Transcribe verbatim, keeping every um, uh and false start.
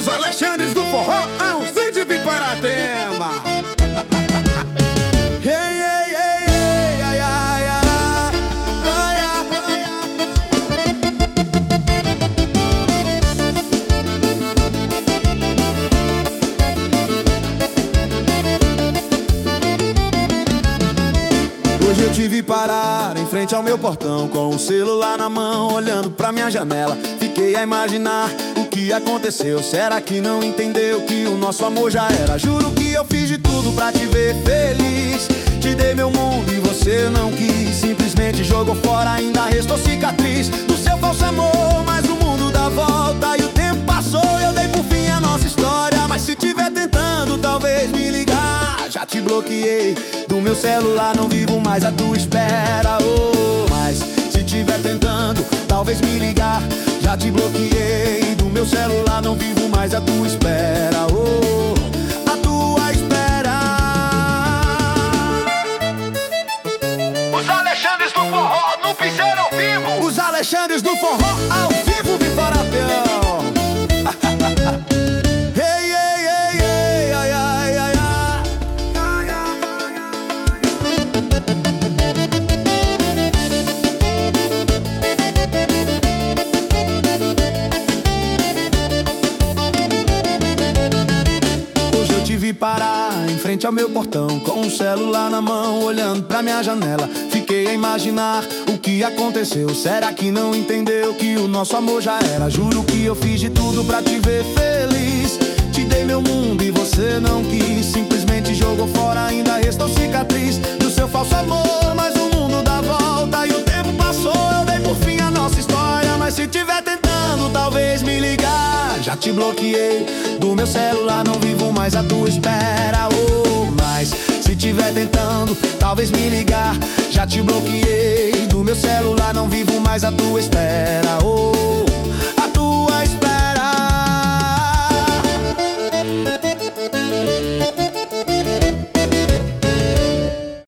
Os Alexandres do forró, ah, um sem de Piparatema. Hey, hey, hey, hey, ai, ai, ai, ai, ai. Hoje eu te vi parar em frente ao meu portão, com o celular na mão, olhando pra minha janela. Fiquei a imaginar o que aconteceu. Será que não entendeu que o nosso amor já era? Juro que eu fiz de tudo pra te ver feliz. Te dei meu mundo e você não quis. Simplesmente jogou fora, ainda restou cicatriz do seu falso amor. Mas o mundo dá volta e o tempo passou. Eu dei por fim a nossa história. Mas se tiver tentando, talvez me ligar. Já te bloqueei do meu celular, não vivo mais à tua espera. Oh, mas se tiver tentando, talvez me ligar. Já te bloqueei do meu celular, não vivo mais à tua espera. Oh, à tua espera. Os Alexandres do forró no piseiro ao vivo. Os Alexandres do forró ao vivo, Piparatema. Hey, hey, hey, hey, ai, ai, ai, vi parar em frente ao meu portão, com o celular na mão, olhando pra minha janela. Fiquei a imaginar o que aconteceu. Será que não entendeu que o nosso amor já era? Juro que eu fiz de tudo pra te ver feliz. Te dei meu mundo e você não quis. Simplesmente jogou fora, ainda restou cicatriz do seu falso amor. Mas o mundo dá volta e o tempo passou. Eu dei por fim a nossa história. Mas se tiver tentando, talvez me ligar. Já te bloqueei do meu celular, não vivo mais à tua espera. Oh, mas se tiver tentando, talvez me ligar. Já te bloqueei do meu celular, não vivo mais à tua espera.